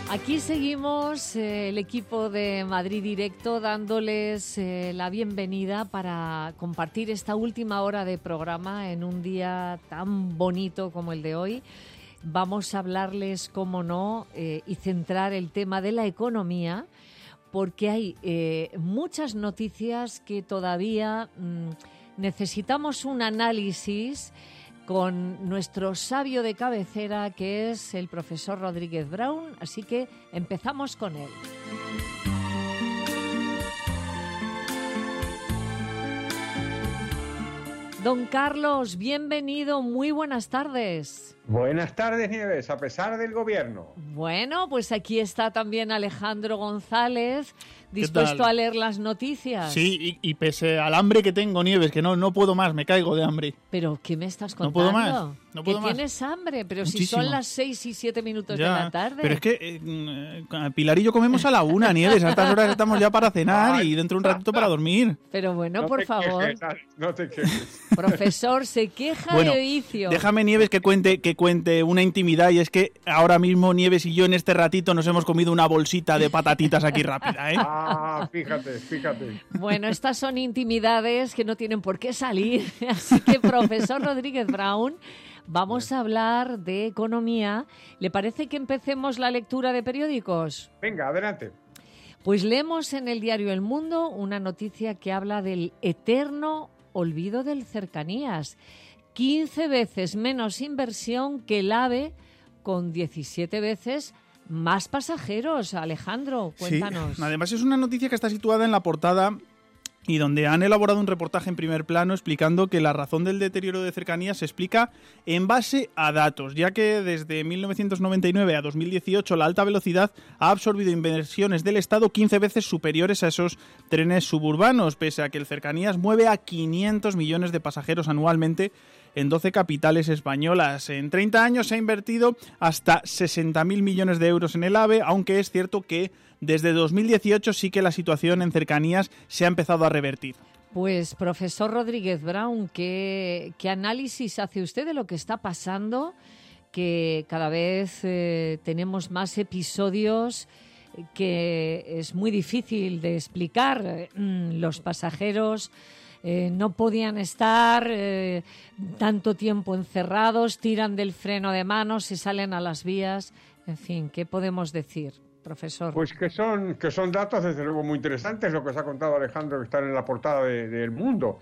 Aquí seguimos el equipo de Madrid Directo dándoles la bienvenida para compartir esta última hora de programa en un día tan bonito como el de hoy. Vamos a hablarles, cómo no, y centrar el tema de la economía, porque hay muchas noticias que todavía necesitamos un análisis con nuestro sabio de cabecera, que es el profesor Rodríguez Brown. Así que empezamos con él. Don Carlos, bienvenido, muy buenas tardes. Buenas tardes, Nieves, a pesar del gobierno. Bueno, pues aquí está también Alejandro González, dispuesto a leer las noticias. Sí, y pese al hambre que tengo, Nieves, que no puedo más, me caigo de hambre. ¿Pero qué me estás contando? No puedo más. No puedo más. ¿Tienes hambre? Pero Muchísimo. Si son las 6 y 7 minutos ya, de la tarde. Pero es que Pilar y yo comemos a la 1, Nieves. A estas horas estamos ya para cenar y dentro de un ratito para dormir. Pero bueno, por favor. No te quejes. Profesor, se queja de vicio. Déjame, Nieves, que cuente una intimidad, y es que ahora mismo Nieves y yo en este ratito nos hemos comido una bolsita de patatitas aquí rápida, ¿eh? Ah, fíjate. Bueno, estas son intimidades que no tienen por qué salir. Así que, profesor Rodríguez Brown, vamos a hablar de economía. ¿Le parece que empecemos la lectura de periódicos? Venga, adelante. Pues leemos en el diario El Mundo una noticia que habla del eterno olvido del Cercanías. 15 veces menos inversión que el AVE, con 17 veces más pasajeros. Alejandro, cuéntanos. Sí, además es una noticia que está situada en la portada y donde han elaborado un reportaje en primer plano explicando que la razón del deterioro de Cercanías se explica en base a datos, ya que desde 1999 a 2018 la alta velocidad ha absorbido inversiones del Estado 15 veces superiores a esos trenes suburbanos, pese a que el Cercanías mueve a 500 millones de pasajeros anualmente en 12 capitales españolas. En 30 años se ha invertido hasta 60.000 millones de euros en el AVE, aunque es cierto que desde 2018 sí que la situación en Cercanías se ha empezado a revertir. Pues, profesor Rodríguez Brown, ¿qué análisis hace usted de lo que está pasando? Que cada vez tenemos más episodios que es muy difícil de explicar. Los pasajeros no podían estar tanto tiempo encerrados, tiran del freno de mano, se salen a las vías. En fin, ¿qué podemos decir, profesor? Pues que son datos desde luego muy interesantes, lo que os ha contado Alejandro, que están en la portada de El Mundo.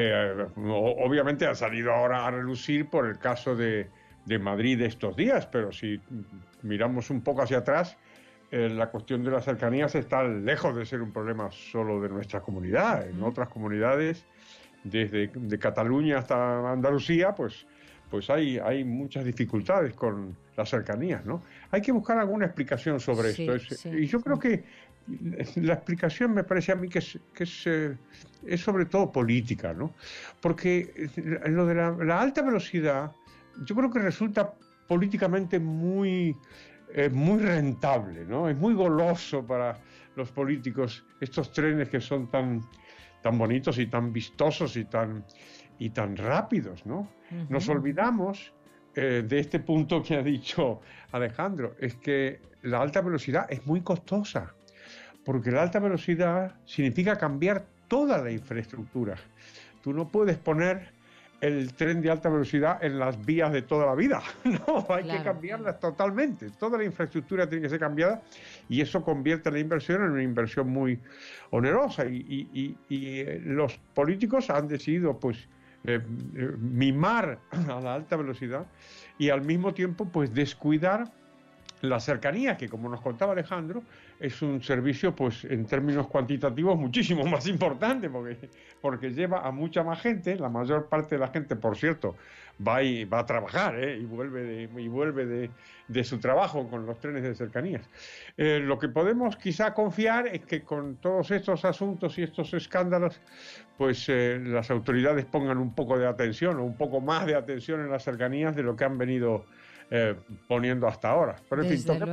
Obviamente ha salido ahora a relucir por el caso de Madrid de estos días, pero si miramos un poco hacia atrás, la cuestión de las cercanías está lejos de ser un problema solo de nuestra comunidad. En otras comunidades, desde de Cataluña hasta Andalucía, pues hay muchas dificultades con las cercanías, ¿no? Hay que buscar alguna explicación sobre esto. Y yo creo que la explicación me parece a mí que es sobre todo política, ¿no? Porque lo de la alta velocidad yo creo que resulta políticamente muy rentable, ¿no? Es muy goloso para los políticos estos trenes que son tan bonitos y tan vistosos y tan rápidos, ¿no? Uh-huh. Nos olvidamos de este punto que ha dicho Alejandro, es que la alta velocidad es muy costosa, porque la alta velocidad significa cambiar toda la infraestructura. Tú no puedes poner el tren de alta velocidad en las vías de toda la vida. No, hay que cambiarlas totalmente. Toda la infraestructura tiene que ser cambiada y eso convierte la inversión en una inversión muy onerosa. Y los políticos han decidido, pues, mimar a la alta velocidad y al mismo tiempo, pues, descuidar la cercanía, que como nos contaba Alejandro, es un servicio, pues en términos cuantitativos, muchísimo más importante, porque lleva a mucha más gente. La mayor parte de la gente, por cierto, va a trabajar y vuelve de su trabajo con los trenes de cercanías. Lo que podemos quizá confiar es que con todos estos asuntos y estos escándalos, pues las autoridades pongan un poco de atención o un poco más de atención en las cercanías de lo que han venido poniendo hasta ahora. Pero,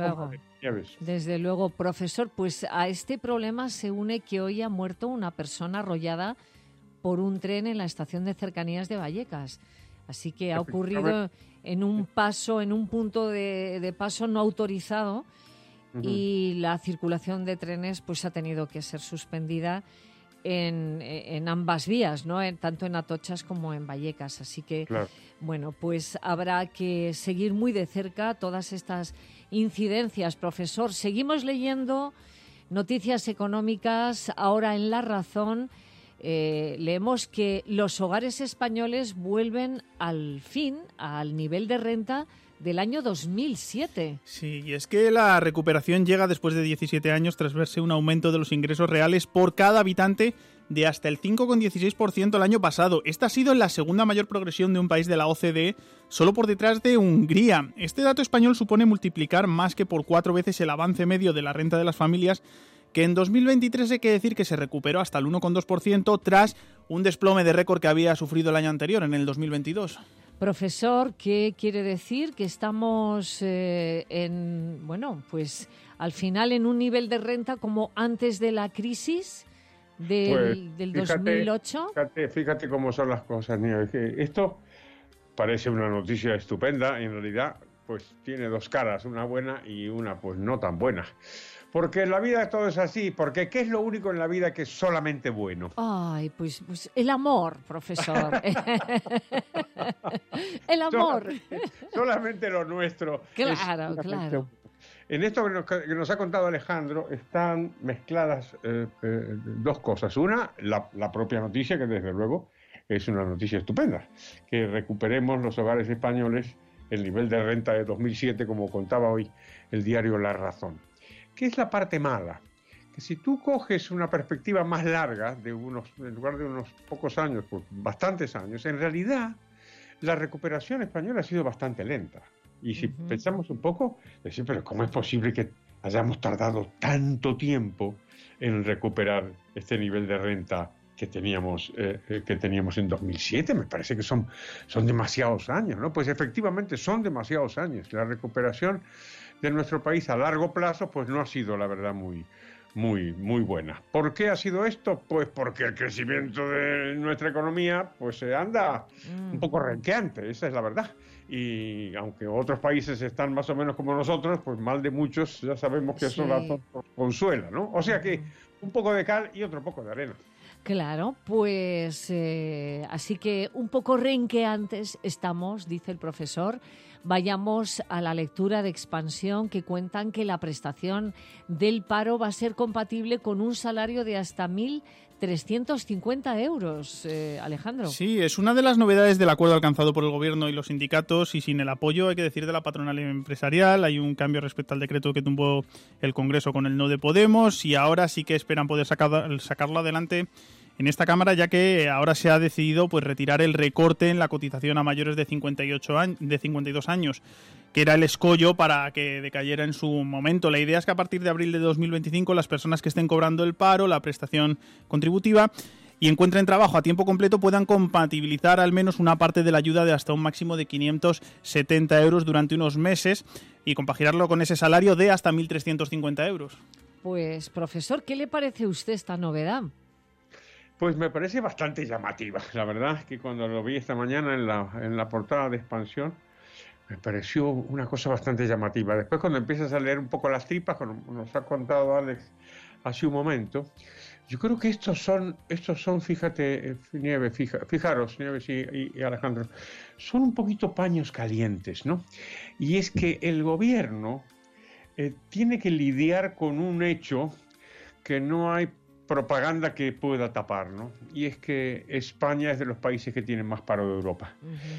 desde luego, profesor, pues a este problema se une que hoy ha muerto una persona arrollada por un tren en la estación de cercanías de Vallecas. Así que ha ocurrido en un punto de paso no autorizado y la circulación de trenes pues ha tenido que ser suspendida en ambas vías, ¿no? Tanto en Atochas como en Vallecas. Así que, claro, bueno, pues habrá que seguir muy de cerca todas estas incidencias, profesor. Seguimos leyendo noticias económicas. Ahora en La Razón leemos que los hogares españoles vuelven al fin al nivel de renta del año 2007. Sí, y es que la recuperación llega después de 17 años tras verse un aumento de los ingresos reales por cada habitante de hasta el 5,16% el año pasado. Esta ha sido la segunda mayor progresión de un país de la OCDE, solo por detrás de Hungría. Este dato español supone multiplicar más que por 4 veces el avance medio de la renta de las familias, que en 2023 hay que decir que se recuperó hasta el 1,2% tras un desplome de récord que había sufrido el año anterior, en el 2022. Profesor, ¿qué quiere decir? Que estamos pues al final en un nivel de renta como antes de la crisis del 2008. Fíjate cómo son las cosas, Nieves. Esto parece una noticia estupenda, en realidad pues tiene dos caras, una buena y una pues no tan buena. Porque en la vida todo es así, porque ¿qué es lo único en la vida que es solamente bueno? Ay, pues el amor, profesor. El amor. Solamente lo nuestro. Claro, claro. En esto que nos ha contado Alejandro están mezcladas dos cosas. Una, la propia noticia, que desde luego es una noticia estupenda, que recuperemos los hogares españoles el nivel de renta de 2007, como contaba hoy el diario La Razón. ¿Qué es la parte mala? Que si tú coges una perspectiva más larga, en lugar de unos pocos años, pues bastantes años, en realidad la recuperación española ha sido bastante lenta. Y si pensamos un poco, decir, pero ¿cómo es posible que hayamos tardado tanto tiempo en recuperar este nivel de renta que teníamos en 2007? Me parece que son demasiados años, ¿no? Pues efectivamente son demasiados años. La recuperación de nuestro país a largo plazo pues no ha sido, la verdad, muy buena. ¿Por qué ha sido esto? Pues porque el crecimiento de nuestra economía pues anda un poco renqueante, esa es la verdad. Y aunque otros países están más o menos como nosotros, pues mal de muchos ya sabemos que eso nos consuela, ¿no? O sea que un poco de cal y otro poco de arena. Claro, pues así que un poco renqueantes estamos, dice el profesor. Vayamos a la lectura de Expansión, que cuentan que la prestación del paro va a ser compatible con un salario de hasta 1.350 euros, Alejandro. Sí, es una de las novedades del acuerdo alcanzado por el Gobierno y los sindicatos, y sin el apoyo, hay que decir, de la patronal empresarial. Hay un cambio respecto al decreto que tumbó el Congreso con el no de Podemos, y ahora sí que esperan poder sacarlo adelante en esta Cámara, ya que ahora se ha decidido pues retirar el recorte en la cotización a mayores de 52 años, que era el escollo para que decayera en su momento. La idea es que a partir de abril de 2025 las personas que estén cobrando el paro, la prestación contributiva y encuentren trabajo a tiempo completo puedan compatibilizar al menos una parte de la ayuda de hasta un máximo de 570 euros durante unos meses y compaginarlo con ese salario de hasta 1.350 euros. Pues, profesor, ¿qué le parece a usted esta novedad? Pues me parece bastante llamativa. La verdad es que cuando lo vi esta mañana en la portada de Expansión, me pareció una cosa bastante llamativa. Después, cuando empiezas a leer un poco las tripas, como nos ha contado Alex hace un momento, yo creo que estos son, fíjate, Nieves, fijaros, Nieves y Alejandro, son un poquito paños calientes, ¿no? Y es que el gobierno tiene que lidiar con un hecho que no hay propaganda que pueda tapar, ¿no? Y es que España es de los países que tienen más paro de Europa.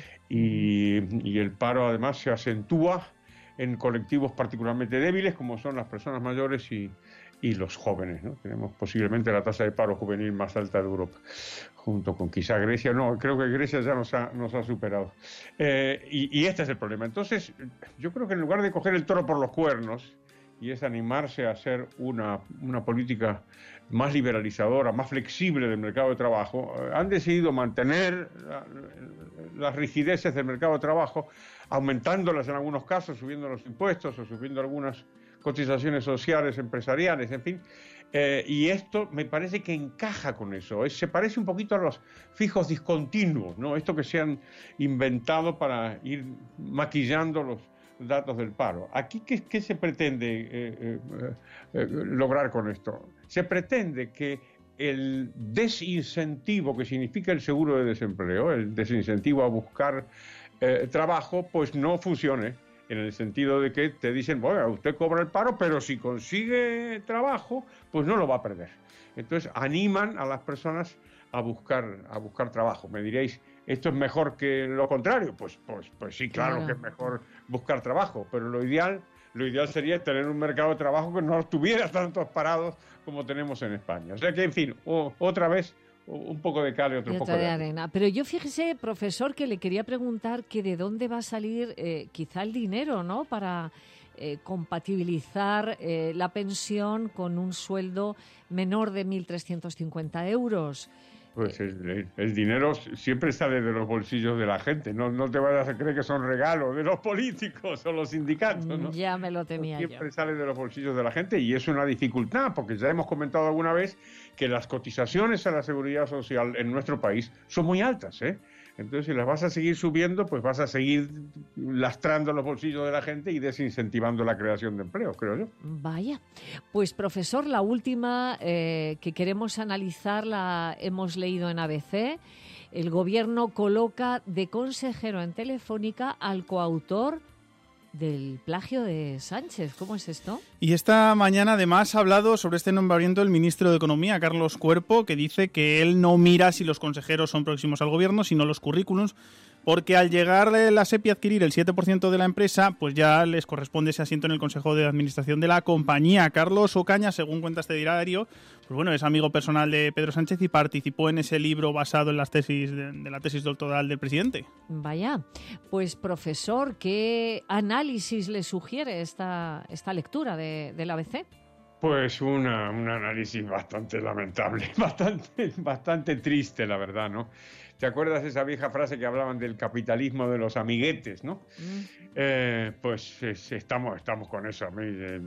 Y el paro además se acentúa en colectivos particularmente débiles como son las personas mayores y los jóvenes, ¿no? Tenemos posiblemente la tasa de paro juvenil más alta de Europa, junto con quizá Grecia. No, creo que Grecia ya nos ha superado. Y este es el problema. Entonces, yo creo que en lugar de coger el toro por los cuernos, y es animarse a hacer una política más liberalizadora, más flexible del mercado de trabajo, han decidido mantener las rigideces del mercado de trabajo, aumentándolas en algunos casos, subiendo los impuestos o subiendo algunas cotizaciones sociales, empresariales, en fin. Y esto me parece que encaja con eso. Se parece un poquito a los fijos discontinuos, ¿no? Esto que se han inventado para ir maquillando datos del paro. Aquí, ¿qué se pretende lograr con esto? Se pretende que el desincentivo que significa el seguro de desempleo, el desincentivo a buscar trabajo, pues no funcione, en el sentido de que te dicen, bueno, usted cobra el paro, pero si consigue trabajo, pues no lo va a perder. Entonces animan a las personas a buscar trabajo. Me diréis, ¿esto es mejor que lo contrario? Pues sí, claro que es mejor buscar trabajo, pero lo ideal sería tener un mercado de trabajo que no tuviera tantos parados como tenemos en España. O sea que, en fin, otra vez, un poco de cal y otro poco de arena. Pero yo fíjese, profesor, que le quería preguntar que de dónde va a salir quizá el dinero, ¿no?, para compatibilizar la pensión con un sueldo menor de 1.350 euros. Pues el dinero siempre sale de los bolsillos de la gente. No te vayas a creer que son regalos de los políticos o los sindicatos, ¿no? Ya me lo temía yo. Siempre sale de los bolsillos de la gente y es una dificultad, porque ya hemos comentado alguna vez que las cotizaciones a la seguridad social en nuestro país son muy altas, ¿eh? Entonces, si las vas a seguir subiendo, pues vas a seguir lastrando los bolsillos de la gente y desincentivando la creación de empleo, creo yo. Vaya. Pues, profesor, la última que queremos analizar la hemos leído en ABC. El Gobierno coloca de consejero en Telefónica al coautor del plagio de Sánchez. ¿Cómo es esto? Y esta mañana además ha hablado sobre este nombramiento el ministro de Economía, Carlos Cuerpo, que dice que él no mira si los consejeros son próximos al gobierno, sino los currículums, porque al llegar la SEPI a adquirir el 7% de la empresa, pues ya les corresponde ese asiento en el Consejo de Administración de la compañía. Carlos Ocaña, según cuenta este diario, pues bueno, es amigo personal de Pedro Sánchez y participó en ese libro basado en las tesis de la tesis doctoral del presidente. Vaya, pues profesor, ¿qué análisis le sugiere esta lectura del ABC? Pues un análisis bastante lamentable, bastante triste, la verdad, ¿no? ¿Te acuerdas de esa vieja frase que hablaban del capitalismo de los amiguetes, no? Pues estamos con eso. A mí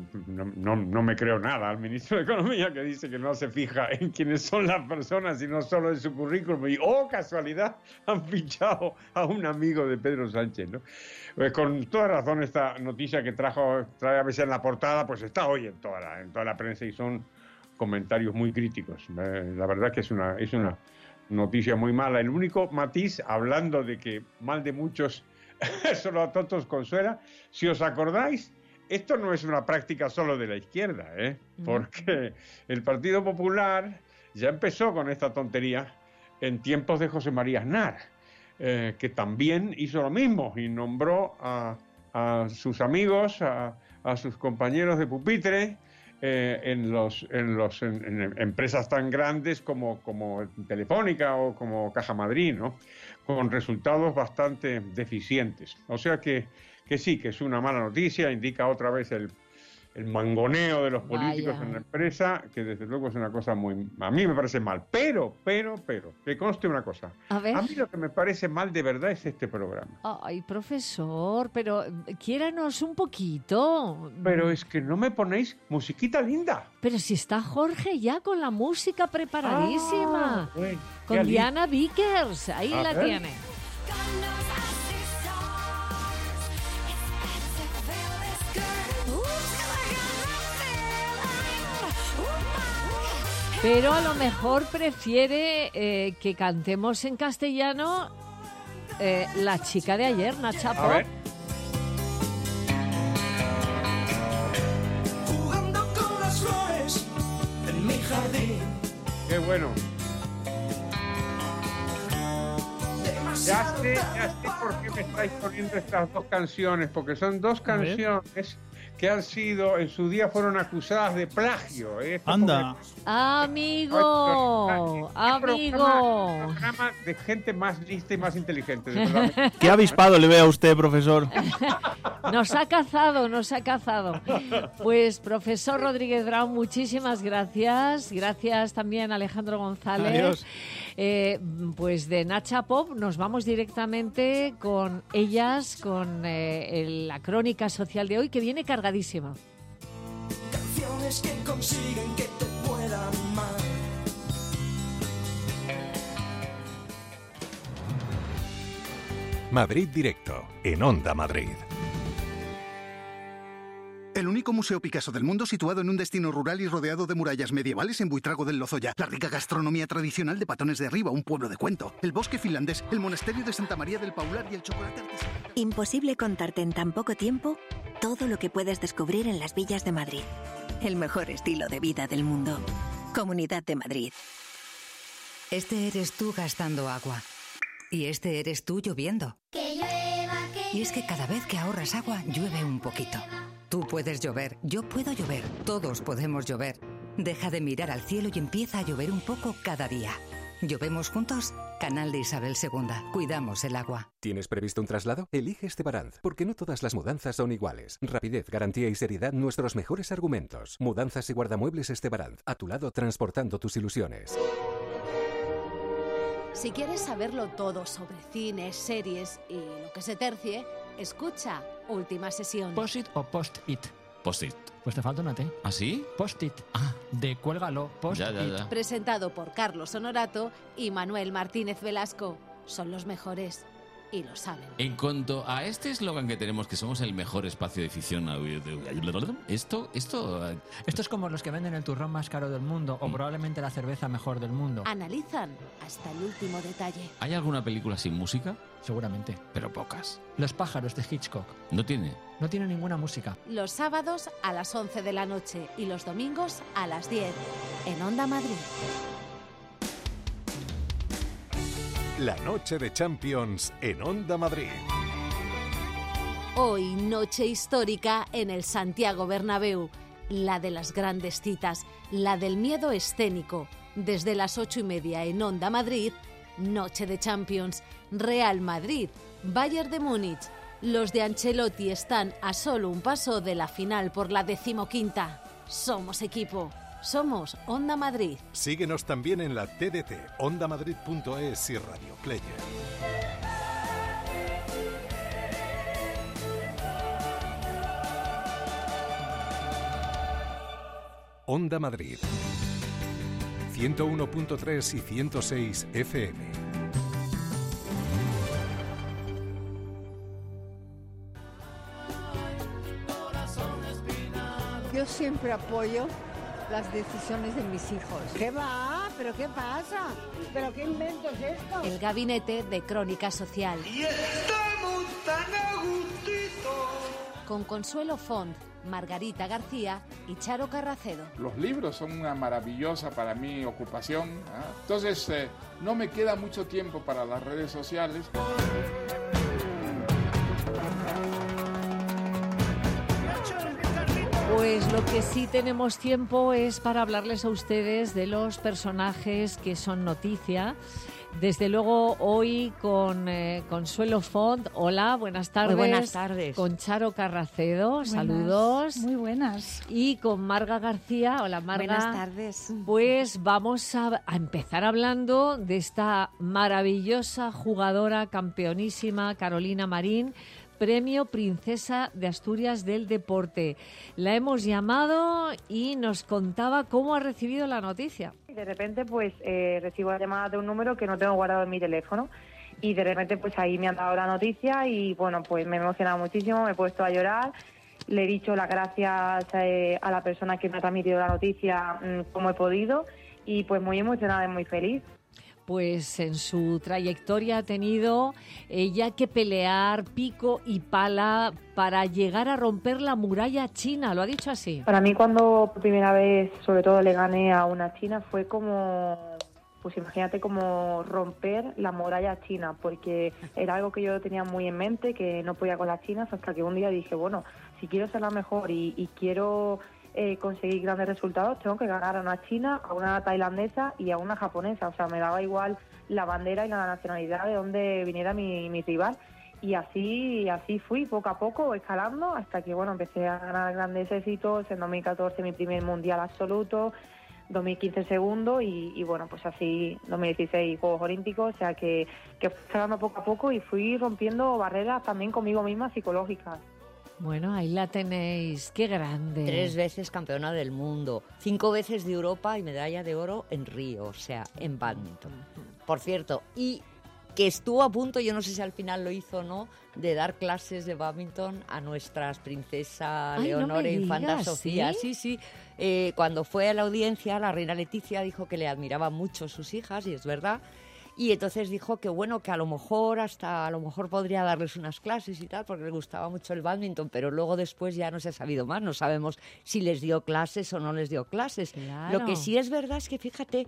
no me creo nada al ministro de Economía, que dice que no se fija en quiénes son las personas, sino solo en su currículum. Y, casualidad, han fichado a un amigo de Pedro Sánchez, ¿no? Pues con toda razón, esta noticia que trae a veces en la portada, pues está hoy en toda la prensa y son comentarios muy críticos. La verdad que es una noticia muy mala. El único matiz, hablando de que mal de muchos solo a tontos consuela, si os acordáis, esto no es una práctica solo de la izquierda, porque el Partido Popular ya empezó con esta tontería en tiempos de José María Aznar, que también hizo lo mismo y nombró a sus amigos, a sus compañeros de pupitre, en empresas tan grandes como Telefónica o como Caja Madrid, ¿no? Con resultados bastante deficientes. O sea que sí, que es una mala noticia, indica otra vez el mangoneo de los políticos en la empresa, que desde luego es una cosa a mí me parece mal. Pero, que conste una cosa. A mí lo que me parece mal de verdad es este programa. Ay, profesor, pero quiéranos un poquito. Pero es que no me ponéis musiquita linda. Pero si está Jorge ya con la música preparadísima. Bueno, con Diana Vickers, ahí la tiene. Pero a lo mejor prefiere que cantemos en castellano La chica de ayer, Nacha Pop. Jugando con las flores en mi jardín. Qué bueno. Ya sé por qué me estáis poniendo estas dos canciones, porque son dos canciones que han sido, en su día fueron acusadas de plagio. Anda. Amigo. Programa de gente más lista y más inteligente. De verdad. ¿Qué avispado le ve a usted, profesor? Nos ha cazado. Pues, profesor Rodríguez Brown, muchísimas gracias. Gracias también a Alejandro González. Adiós. Pues de Nacha Pop nos vamos directamente con ellas, con la crónica social de hoy, que viene cargadísima. Canciones que consiguen que te pueda amar. Madrid Directo, en Onda Madrid. único museo Picasso del mundo situado en un destino rural y rodeado de murallas medievales en Buitrago del Lozoya. La rica gastronomía tradicional de Patones de Arriba, un pueblo de cuento. El bosque finlandés, el monasterio de Santa María del Paular y el chocolate artesanal. Imposible contarte en tan poco tiempo todo lo que puedes descubrir en las villas de Madrid. El mejor estilo de vida del mundo. Comunidad de Madrid. Este eres tú gastando agua. Y este eres tú lloviendo. Que llueva, que Y es que cada vez que ahorras agua, llueve un poquito. Tú puedes llover, yo puedo llover, todos podemos llover. Deja de mirar al cielo y empieza a llover un poco cada día. ¿Llovemos juntos? Canal de Isabel II. Cuidamos el agua. ¿Tienes previsto un traslado? Elige Estebaranz, porque no todas las mudanzas son iguales. Rapidez, garantía y seriedad, nuestros mejores argumentos. Mudanzas y guardamuebles Estebaranz, a tu lado transportando tus ilusiones. Si quieres saberlo todo sobre cine, series y lo que se tercie, escucha Última Sesión. ¿Post-it o post-it? Post-it. Pues te falta una T. ¿Ah, sí? Post-it. De cuélgalo, post-it. Ya. Presentado por Carlos Honorato y Manuel Martínez Velasco. Son los mejores y lo saben. En cuanto a este eslogan que tenemos, que somos el mejor espacio de ficción audiovisual, esto es como los que venden el turrón más caro del mundo o probablemente la cerveza mejor del mundo. Analizan hasta el último detalle. ¿Hay alguna película sin música? Seguramente. Pero pocas. Los pájaros de Hitchcock. ¿No tiene? No tiene ninguna música. Los sábados a las 11 de la noche y los domingos a las 10 en Onda Madrid. La noche de Champions en Onda Madrid. Hoy, noche histórica en el Santiago Bernabéu. La de las grandes citas, la del miedo escénico. Desde las 8:30 en Onda Madrid, noche de Champions. Real Madrid, Bayern de Múnich. Los de Ancelotti están a solo un paso de la final por la 15ª. Somos equipo. Somos Onda Madrid. Síguenos también en la TDT, ondamadrid.es y Radio Player. Onda Madrid. 101.3 y 106 FM. Yo siempre apoyo las decisiones de mis hijos. ¿Qué va? ¿Pero qué pasa? ¿Pero qué invento es esto? El gabinete de Crónica Social. Y estamos tan a gustito. Con Consuelo Font, Margarita García y Charo Carracedo. Los libros son una maravillosa para mí ocupación. Entonces no me queda mucho tiempo para las redes sociales. Pues lo que sí tenemos tiempo es para hablarles a ustedes de los personajes que son noticia. Desde luego hoy con Consuelo Font. Hola, buenas tardes. Muy buenas tardes. Con Charo Carracedo, buenas, saludos. Muy buenas. Y con Marga García. Hola, Marga. Buenas tardes. Pues vamos a empezar hablando de esta maravillosa jugadora campeonísima, Carolina Marín, Premio Princesa de Asturias del Deporte. La hemos llamado y nos contaba cómo ha recibido la noticia. De repente pues recibo la llamada de un número que no tengo guardado en mi teléfono y de repente pues ahí me han dado la noticia y bueno, pues me he emocionado muchísimo, me he puesto a llorar, le he dicho las gracias a la persona que me ha transmitido la noticia como he podido y pues muy emocionada y muy feliz. Pues en su trayectoria ha tenido ella que pelear pico y pala para llegar a romper la muralla china, ¿lo ha dicho así? Para mí cuando por primera vez sobre todo le gané a una china fue como, pues imagínate como romper la muralla china, porque era algo que yo tenía muy en mente, que no podía con las chinas, hasta que un día dije, bueno, si quiero ser la mejor y quiero conseguir grandes resultados, tengo que ganar a una china, a una tailandesa y a una japonesa. O sea, me daba igual la bandera y la nacionalidad de donde viniera mi rival. Y así fui poco a poco escalando hasta que bueno empecé a ganar grandes éxitos. En 2014 mi primer mundial absoluto, 2015 segundo y bueno, pues así 2016 Juegos Olímpicos. O sea que fui escalando poco a poco y fui rompiendo barreras también conmigo misma psicológicas. Bueno, ahí la tenéis, qué grande. 3 veces campeona del mundo, 5 veces de Europa y medalla de oro en Río, o sea, en bádminton. Por cierto, y que estuvo a punto, yo no sé si al final lo hizo o no, de dar clases de bádminton a nuestras princesa Leonor e infanta Sofía. Sí. Cuando fue a la audiencia, la reina Leticia dijo que le admiraba mucho sus hijas, y es verdad. Y entonces dijo que bueno, que a lo mejor podría darles unas clases y tal, porque le gustaba mucho el bádminton, pero luego después ya no se ha sabido más, no sabemos si les dio clases o no les dio clases. Claro. Lo que sí es verdad es que, fíjate,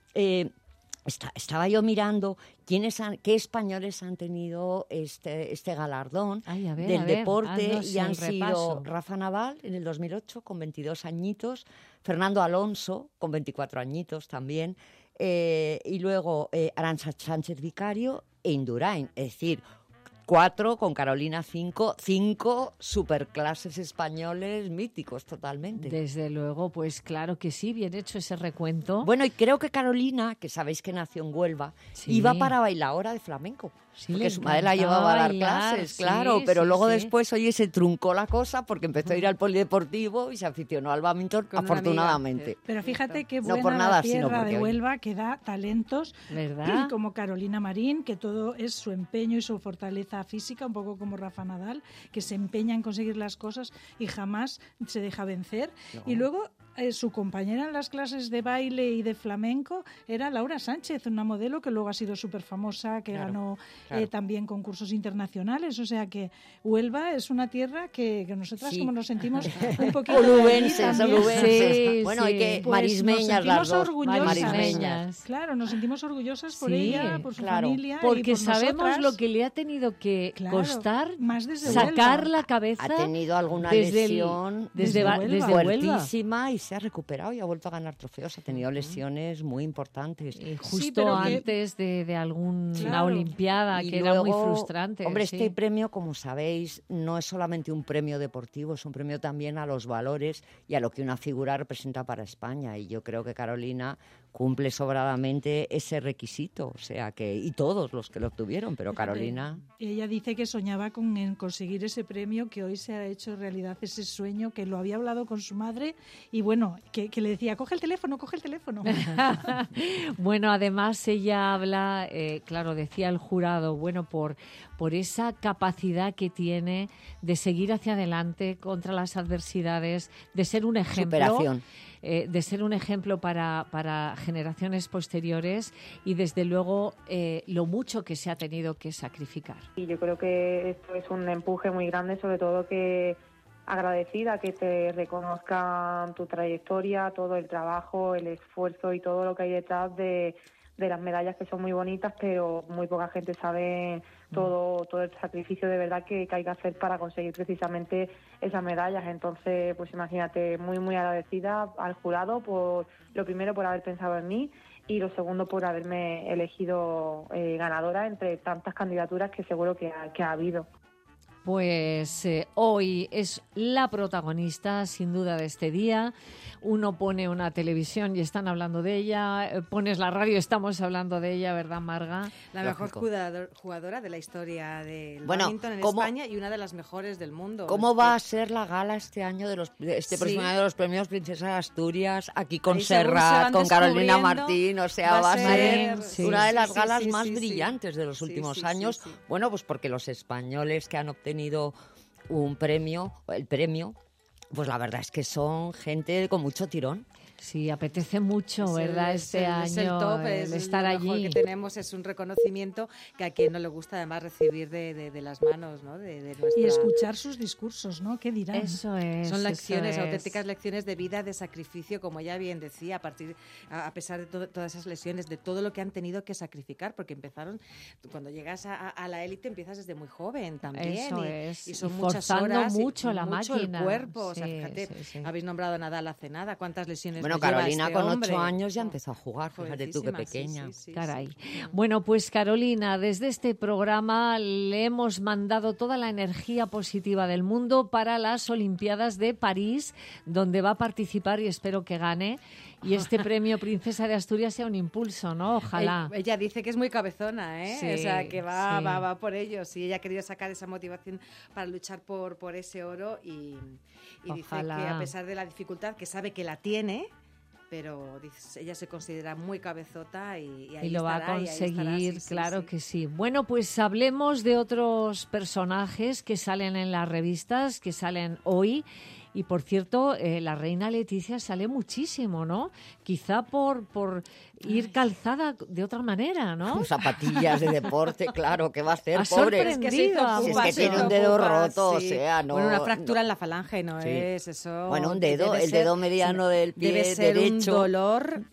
estaba yo mirando qué españoles han tenido este galardón del deporte, y han sido Rafa Nadal en el 2008 con 22 añitos, Fernando Alonso con 24 añitos también, y luego Arantxa Sánchez Vicario e Indurain, es decir, 4 con Carolina 5 superclases españoles míticos totalmente. Desde luego, pues claro que sí, bien hecho ese recuento. Bueno, y creo que Carolina, que sabéis que nació en Huelva, iba para bailadora de flamenco. Sí, porque su madre la llevaba a dar clases, claro, pero luego después, se truncó la cosa porque empezó a ir al polideportivo y se aficionó al bádminton, afortunadamente. Pero fíjate qué No buena por nada, la sino tierra porque de Huelva, que da talentos, ¿verdad? Como Carolina Marín, que todo es su empeño y su fortaleza física, un poco como Rafa Nadal, que se empeña en conseguir las cosas y jamás se deja vencer. No. Y luego su compañera en las clases de baile y de flamenco era Laura Sánchez, una modelo que luego ha sido súper famosa, que ganó también concursos internacionales. O sea que Huelva es una tierra que nosotras como nos sentimos un poquito olubenses. Bueno, hay que pues marismeñas las dos. Marismeñas. Claro, nos sentimos orgullosas por ella, por su familia porque y por sabemos nosotras. Lo que le ha tenido que costar más desde sacar Huelva. la cabeza. Ha tenido alguna lesión desde Huelva. Fuertísima, y se ha recuperado y ha vuelto a ganar trofeos. Ha tenido lesiones muy importantes. Justo antes de alguna Olimpiada, y que luego, era muy frustrante. Hombre, este premio, como sabéis, no es solamente un premio deportivo, es un premio también a los valores y a lo que una figura representa para España. Y yo creo que Carolina cumple sobradamente ese requisito, o sea que, y todos los que lo obtuvieron, pero Carolina... Ella dice que soñaba en conseguir ese premio, que hoy se ha hecho realidad ese sueño, que lo había hablado con su madre y bueno, que le decía, coge el teléfono. Bueno, además ella habla, claro, decía el jurado, bueno, por esa capacidad que tiene de seguir hacia adelante contra las adversidades, de ser un ejemplo. Superación. De ser un ejemplo para generaciones posteriores y desde luego lo mucho que se ha tenido que sacrificar. Y yo creo que esto es un empuje muy grande, sobre todo que agradecida que te reconozcan tu trayectoria, todo el trabajo, el esfuerzo y todo lo que hay detrás de las medallas, que son muy bonitas, pero muy poca gente sabe todo el sacrificio de verdad que hay que hacer para conseguir precisamente esas medallas. Entonces, pues imagínate, muy muy agradecida al jurado por lo primero por haber pensado en mí y lo segundo por haberme elegido ganadora entre tantas candidaturas que seguro que ha habido. Pues hoy es la protagonista, sin duda, de este día. Uno pone una televisión y están hablando de ella, pones la radio y estamos hablando de ella, ¿verdad, Marga? La mejor jugadora de la historia del bádminton en España y una de las mejores del mundo. ¿Cómo va a ser la gala este año próximo año de los premios Princesa de Asturias, aquí con Serrat, con Carolina Martín? O sea, va a ser una de las galas más brillantes de los últimos años. Bueno, pues porque los españoles que han obtenido el premio, pues la verdad es que son gente con mucho tirón. Sí, apetece mucho, ¿verdad? Este año es el top, es estar lo mejor allí. que tenemos, es un reconocimiento que a quien no le gusta además recibir de las manos, ¿no? De nuestra... Y escuchar sus discursos, ¿no? ¿Qué dirán? Eso es. Son lecciones, auténticas lecciones de vida, de sacrificio, como ella bien decía, a pesar de todas esas lesiones, de todo lo que han tenido que sacrificar, porque empezaron, cuando llegas a la élite empiezas desde muy joven también. Eso es. Y son y muchas forzando horas. mucho la mucho máquina. el cuerpo, o sea, Sí, fíjate, sí. habéis nombrado a Nadal hace nada, ¿cuántas lesiones Bueno, Carolina con 8 años ya empezó a jugar, fíjate tú qué pequeña. Caray. Bueno, pues Carolina, desde este programa le hemos mandado toda la energía positiva del mundo para las Olimpiadas de París, donde va a participar y espero que gane. Y este premio Princesa de Asturias sea un impulso, ¿no? Ojalá. Ella dice que es muy cabezona, ¿eh? Sí, o sea, que va sí. por ello. Sí, ella ha querido sacar esa motivación para luchar por ese oro y dice que a pesar de la dificultad, que sabe que la tiene, pero ella se considera muy cabezota y ahí y lo va estará, a conseguir, y ahí estará, claro que sí. Bueno, pues hablemos de otros personajes que salen en las revistas, que salen hoy. Y, por cierto, la reina Leticia sale muchísimo, ¿no? Quizá por ir calzada de otra manera, ¿no? Con zapatillas de deporte, claro, ¿qué va a hacer, Ha pobre? sorprendido. Si es que tiene un dedo roto, sí. o sea, no... Bueno, una fractura en la falange no Sí. es eso. Bueno, un dedo, el dedo mediano del pie debe ser derecho. un dolor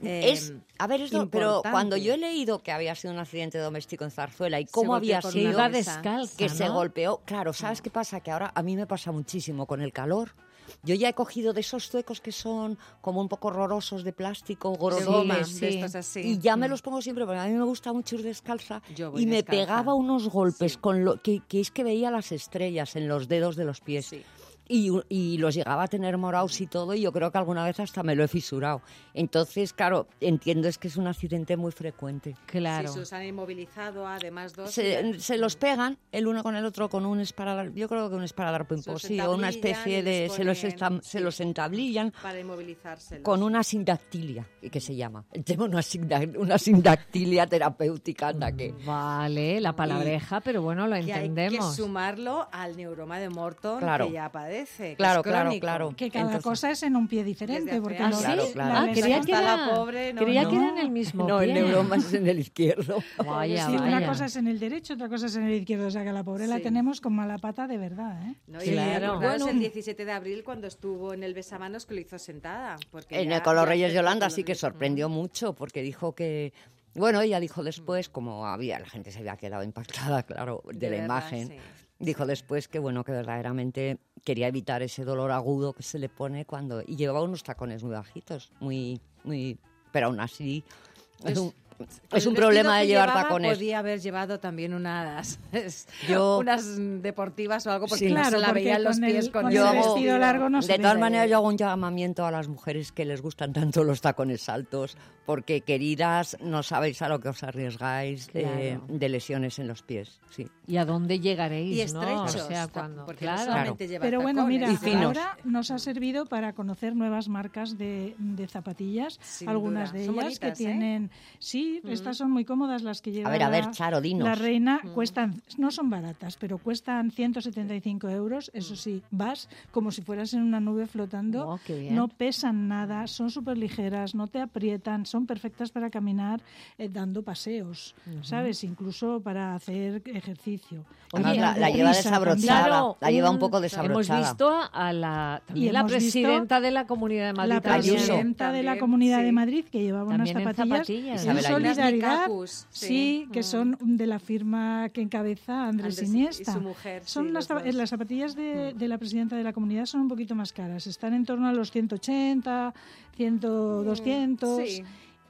A ver, pero importante. cuando yo he leído que había sido un accidente doméstico en Zarzuela y cómo golpeó había con sido... una Iba mesa. descalza, Que se ¿no? golpeó. Claro, ¿sabes qué pasa? Que ahora a mí me pasa muchísimo con el calor. Yo ya he cogido de esos zuecos que son como un poco horrorosos de plástico, gordones, sí, de estos así. y ya me los pongo siempre porque a mí me gusta mucho ir descalza. Yo voy Y me descalza. pegaba unos golpes con lo que es que veía las estrellas en los dedos de los pies. Sí. Y los llegaba a tener morados y todo, y yo creo que alguna vez hasta me lo he fisurado. Entonces, claro, entiendo es que es un accidente muy frecuente. Claro. Sí, se los han inmovilizado, además dos. Se los pegan el uno con el otro con un esparadrapo, yo creo que un esparadrapo imposible, o una especie de... Se los entablillan para inmovilizárselos. con una sindactilia, que se llama. Tengo una sindactilia terapéutica, anda que... Vale, la palabreja, pero bueno, lo Que entendemos. hay que sumarlo al neuroma de Morton, Claro. que ya padece. Que Claro, es crónico. claro. Que cada cosa es en un pie diferente. Desde Porque hace los- años. Claro. la creía lesión- que era, la pobre, no, creía no. que era en el mismo No, el pie. neuroma es en el izquierdo. Vaya, Sí, vaya. una cosa es en el derecho, otra cosa es en el izquierdo. O sea, que a la pobre la Sí. tenemos con mala pata de verdad, ¿eh? No, Claro. Y bueno, Bueno. el 17 de abril cuando estuvo en el besamanos que lo hizo sentada. Porque En ya- el con los ya Reyes hace de Holanda poco sí lo que hizo. sorprendió mucho, porque dijo que... Bueno, ella dijo después, como la gente se había quedado impactada, claro, de la verdad, imagen. sí. Dijo después que, bueno, que verdaderamente quería evitar ese dolor agudo que se le pone cuando... Y llevaba unos tacones muy bajitos, muy... Pero aún así... Es un El problema vestido de que llevar llevaba tacones. Podía haber llevado también unas Yo- unas deportivas o algo, porque Sí. no se Claro, la porque veían los con pies el- con con ese el Yo hago- vestido largo no se De ve. todas maneras, yo hago un llamamiento a las mujeres que les gustan tanto los tacones altos, porque, queridas, no sabéis a lo que os arriesgáis Claro. de lesiones en los pies. Sí. ¿Y a dónde llegaréis, Y no? estrechos, O sea, cuando... porque no Claro. solamente lleva Pero bueno, tacones, mira, Y finos. ahora nos ha servido para conocer nuevas marcas de zapatillas, Sin algunas duda. de Son ellas bonitas, que tienen... Sí, estas son muy cómodas las que lleva A ver, la- Charo, dinos. la reina. Cuestan, no son baratas, pero cuestan 175 euros. Eso sí, vas como si fueras en una nube flotando. Oh, qué bien. No pesan nada, son súper ligeras, no te aprietan, son perfectas para caminar dando paseos, ¿sabes? Incluso para hacer ejercicio. Además, También la de lleva prisa, desabrochada. Claro, La lleva un poco desabrochada. Hemos visto a también Y la hemos visto presidenta de la Comunidad de Madrid. la también. presidenta de la También, Comunidad de sí. Madrid que llevaba unas También en zapatillas, zapatillas. en Isabel Aguilar. solidaridad, Unas Nikacus, sí, sí. que son de la firma que encabeza Andrés Andrés Iniesta. y su mujer, Son sí, las, los dos. las zapatillas de la presidenta de la comunidad son un poquito más caras, están en torno a los 180, 100, 200. sí.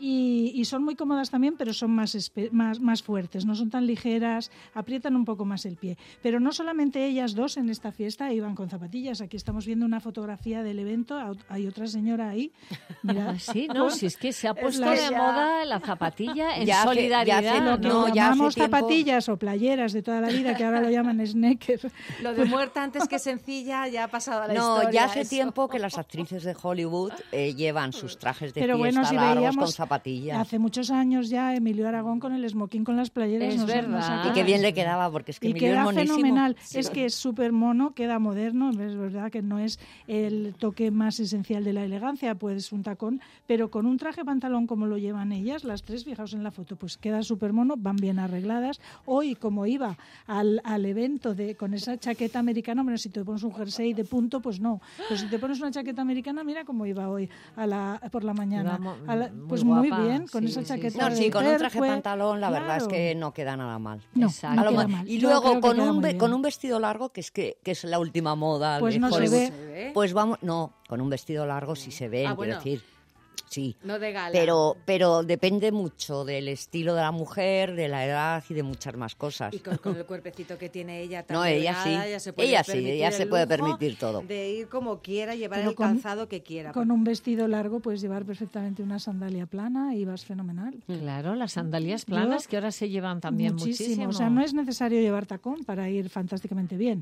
Y son muy cómodas también, pero son más fuertes, no son tan ligeras, aprietan un poco más el pie. Pero no solamente ellas dos en esta fiesta iban con zapatillas. Aquí estamos viendo una fotografía del evento, hay otra señora ahí. Mira, Sí, no, si es que se ha puesto la- de moda la zapatilla en Ya hace- solidaridad. ya hace lo que ¿no? Lo ya hace llamamos tiempo- zapatillas o playeras de toda la vida, que ahora lo llaman sneakers. Lo de muerta antes que sencilla ya ha pasado a la No, historia. ya hace eso. tiempo que las actrices de Hollywood llevan sus trajes de Pero bueno, fiesta si largos veíamos con zapatillas. hace muchos años ya Emilio Aragón con el smoking con las playeras. Es nos verdad. Y qué bien le quedaba, porque es que Y Emilio es queda monísimo. fenomenal. Es que es súper mono, queda moderno. Es verdad que no es el toque más esencial de la elegancia, pues un tacón, pero con un traje pantalón como lo llevan ellas, las tres, fijaos en la foto, pues queda súper mono, van bien arregladas. Hoy, como iba al evento con esa chaqueta americana, bueno, si te pones un jersey de punto, pues no. Pero si te pones una chaqueta americana, mira cómo iba hoy por la mañana. Pues muy guapa, bien, con sí, esa sí, chaqueta. No, sí, con un traje tercue, pantalón la verdad es claro. que no queda nada mal. No, Exacto. no A lo queda mo- mal. Y Yo luego creo que con queda un, muy ve- bien. con un vestido largo, que es la última moda Pues de no se Hollywood. ve. ¿Se ve? Pues vamos, no, con un vestido largo sí se ven, Ah, quiero bueno. decir. Sí. No de gala. Pero depende mucho del estilo de la mujer, de la edad y de muchas más cosas. Y con el cuerpecito que tiene ella tan No, ella delgada, sí. ella se puede Ella sí, permitir ella se el puede lujo permitir todo. de ir como quiera, llevar Pero el calzado que quiera. Con un vestido largo puedes llevar perfectamente una sandalia plana y vas fenomenal. Claro, las sandalias planas que ahora se llevan también muchísimo. O sea, no es necesario llevar tacón para ir fantásticamente bien.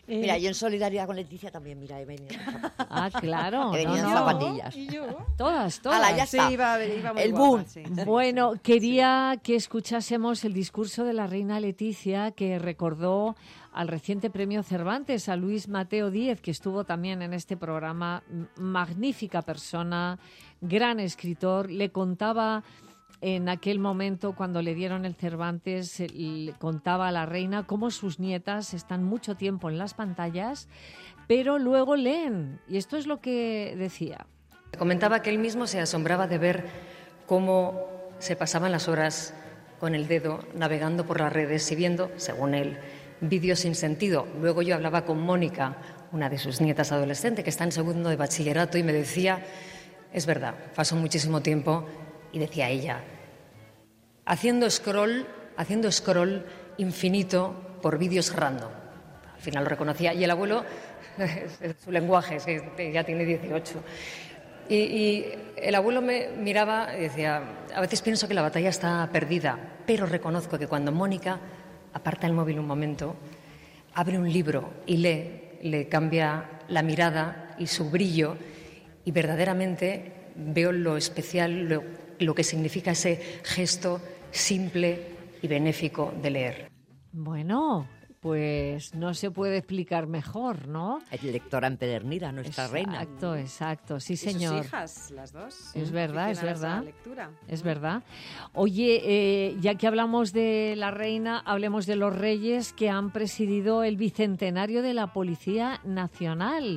Mira, yo en solidaridad con Leticia también, mira, he venido. Ah, claro. He venido en zapatillas. ¿Y yo? Todas. Ala, ya está. Sí, iba muy el guapa, boom. sí. Bueno, quería que escuchásemos el discurso de la reina Leticia, que recordó al reciente premio Cervantes, a Luis Mateo Díez, que estuvo también en este programa. Magnífica persona, gran escritor. Le contaba en aquel momento, cuando le dieron el Cervantes, le contaba a la reina cómo sus nietas están mucho tiempo en las pantallas, pero luego leen. Y esto es lo que decía. Comentaba que él mismo se asombraba de ver cómo se pasaban las horas con el dedo navegando por las redes y viendo, según él, vídeos sin sentido. Luego yo hablaba con Mónica, una de sus nietas adolescente, que está en segundo de bachillerato, y me decía, es verdad, pasó muchísimo tiempo, y decía ella, haciendo scroll infinito por vídeos random. Al final lo reconocía. Y el abuelo, su lenguaje, es que ya tiene 18. Y el abuelo me miraba y decía, a veces pienso que la batalla está perdida, pero reconozco que cuando Mónica aparta el móvil un momento, abre un libro y lee, le cambia la mirada y su brillo, y verdaderamente veo lo especial, lo que significa ese gesto simple y benéfico de leer. Bueno, pues no se puede explicar mejor, ¿no? Lectora empedernida, nuestra reina. Exacto, sí, Y señor. sus hijas, las dos. Es verdad, es aficionadas a la verdad. lectura. Es verdad. Oye, ya que hablamos de la reina, hablemos de los reyes que han presidido el bicentenario de la Policía Nacional.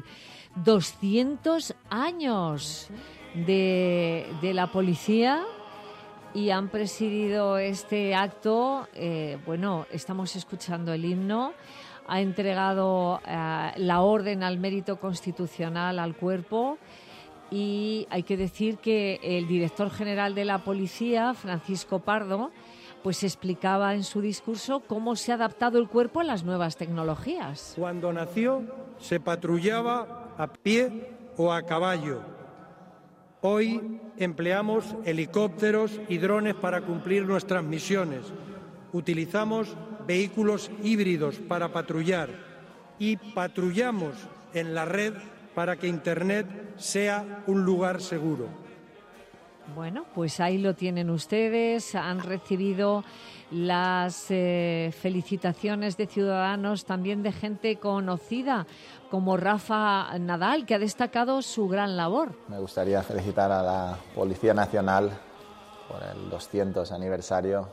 200 años de la policía, y han presidido este acto. Bueno, estamos escuchando el himno. Ha entregado la orden al mérito constitucional al cuerpo, y hay que decir que el director general de la policía, Francisco Pardo, pues explicaba en su discurso cómo se ha adaptado el cuerpo a las nuevas tecnologías. Cuando nació se patrullaba a pie o a caballo. Hoy empleamos helicópteros y drones para cumplir nuestras misiones. Utilizamos vehículos híbridos para patrullar y patrullamos en la red para que Internet sea un lugar seguro. Bueno, pues ahí lo tienen ustedes. Han recibido las felicitaciones de ciudadanos, también de gente conocida, como Rafa Nadal, que ha destacado su gran labor. Me gustaría felicitar a la Policía Nacional por el 200 aniversario.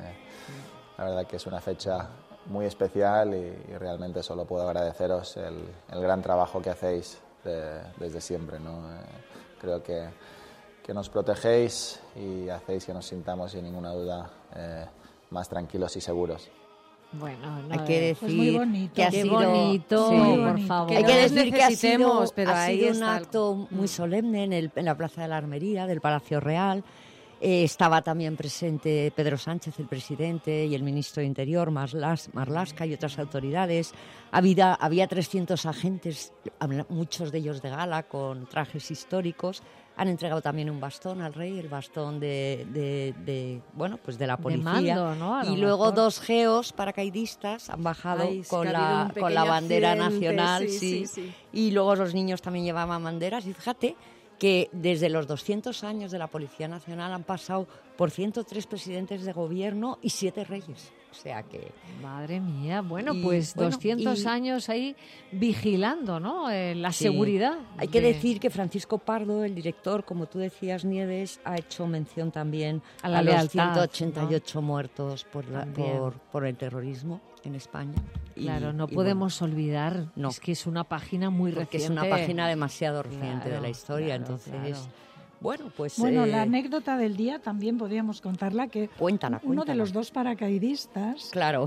La verdad que es una fecha muy especial y realmente solo puedo agradeceros el gran trabajo que hacéis desde siempre, ¿no? Creo que nos protegéis y hacéis que nos sintamos sin ninguna duda más tranquilos y seguros. Bueno, hay que decir pues muy bonito. que ha Qué sido bonito, sí, por favor. Hay que decir que ha sido ahí un está acto muy solemne en la Plaza de la Armería del Palacio Real. Estaba también presente Pedro Sánchez, el presidente, y el ministro de Interior, Marlaska, y otras autoridades. Había 300 agentes, muchos de ellos de gala, con trajes históricos. Han entregado también un bastón al rey, el bastón de la policía. De mando, ¿no? Y luego 2 geos paracaidistas han bajado con la bandera nacional. Sí. Y luego los niños también llevaban banderas. Y fíjate que desde los 200 años de la Policía Nacional han pasado por 103 presidentes de gobierno y 7 reyes. O sea que... Madre mía, bueno, pues 200 años ahí vigilando, ¿no? La seguridad. Hay que decir que Francisco Pardo, el director, como tú decías, Nieves, ha hecho mención también a los lealtad, 188 muertos por el terrorismo en España. Claro, no podemos olvidar, es que es una página muy reciente. Es una página demasiado reciente de la historia, entonces... Bueno, pues... Bueno, la anécdota del día también podríamos contarla, que cuéntala. Uno de los 2 paracaidistas... Claro.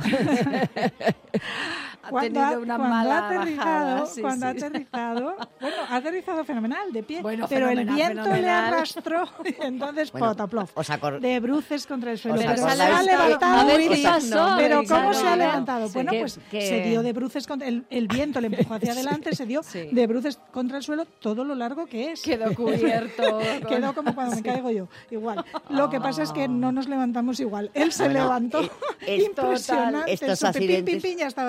Cuando ha aterrizado, ha aterrizado fenomenal, de pie, pero el viento le arrastró y entonces potaplof, de bruces contra el suelo. Pero se ha levantado. Pero ¿cómo se ha levantado? Bueno, pues se dio de bruces contra el viento, le empujó hacia adelante, se dio de bruces contra el suelo todo lo largo que es. Quedó cubierto. Quedó como cuando me caigo yo, igual. Lo que pasa es que no nos levantamos igual. Él se levantó impresionante. Estos Su accidentes, pipín ya estaba de pie.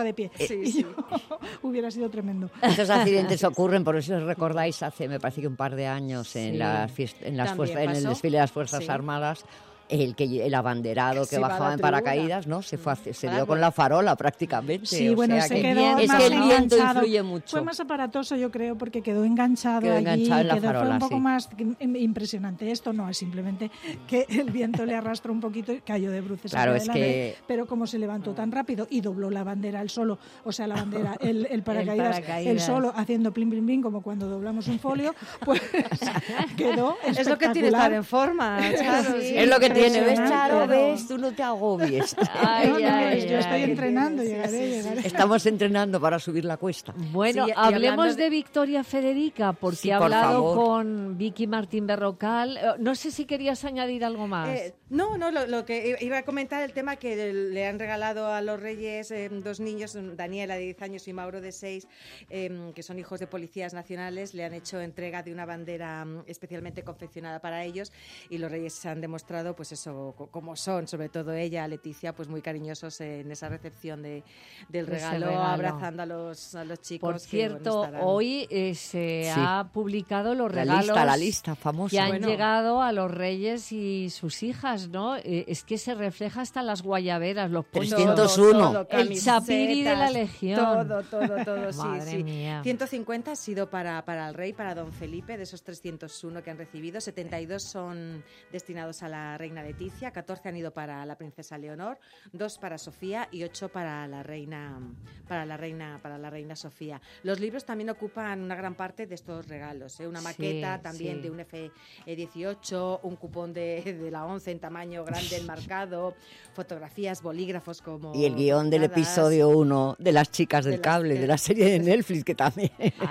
Hubiera sido tremendo. Estos accidentes ocurren, por eso os recordáis, hace me parece que un par de años en el desfile de las Fuerzas Armadas, el abanderado que bajaba en paracaídas, ¿no? Se dio con la farola prácticamente. Sí, bueno, se quedó es más que el viento enganchado. Influye mucho. Fue más aparatoso, yo creo, porque quedó enganchado allí. En la farola, fue un poco más impresionante. Esto no es simplemente que el viento le arrastró un poquito y cayó de bruces. Claro, es que... Pero como se levantó tan rápido y dobló la bandera él solo, o sea, la bandera, el paracaídas, él solo, haciendo plin, plin, plin, como cuando doblamos un folio, pues quedó espectacular. Es lo que tiene estar en forma, Charo. Es lo que tiene, ¿ves, Charo? ¿Ves? Tú no te agobies. Yo estoy entrenando, llegaré. Estamos entrenando para subir la cuesta. Bueno, hablemos de Victoria Federica, porque he hablado con Vicky Martín Berrocal. No sé si querías añadir algo más. No, lo que iba a comentar, el tema que le han regalado a los Reyes 2 niños, Daniela de 10 años y Mauro de 6, que son hijos de policías nacionales. Le han hecho entrega de una bandera especialmente confeccionada para ellos, y los Reyes se han demostrado, pues eso, como son, sobre todo ella, Leticia, pues muy cariñosos en esa recepción del regalo, abrazando a los chicos. Por cierto, hoy se ha publicado los regalos la lista famosa que han llegado a los Reyes y sus hijas, ¿no? Es que se refleja hasta las guayaberas, los 301, el chapiri de la Legión. Todo, Madre mía. 150 ha sido para el rey, para don Felipe, de esos 301 que han recibido, 72 son destinados a la reina Leticia, 14 han ido para la princesa Leonor, 2 para Sofía y 8 para la reina Sofía. Los libros también ocupan una gran parte de estos regalos, una maqueta también de un F18, un cupón de la 11 en tamaño grande enmarcado, fotografías, bolígrafos como... Y el guión del episodio 1 de Las chicas del cable, de la serie de Netflix, que también...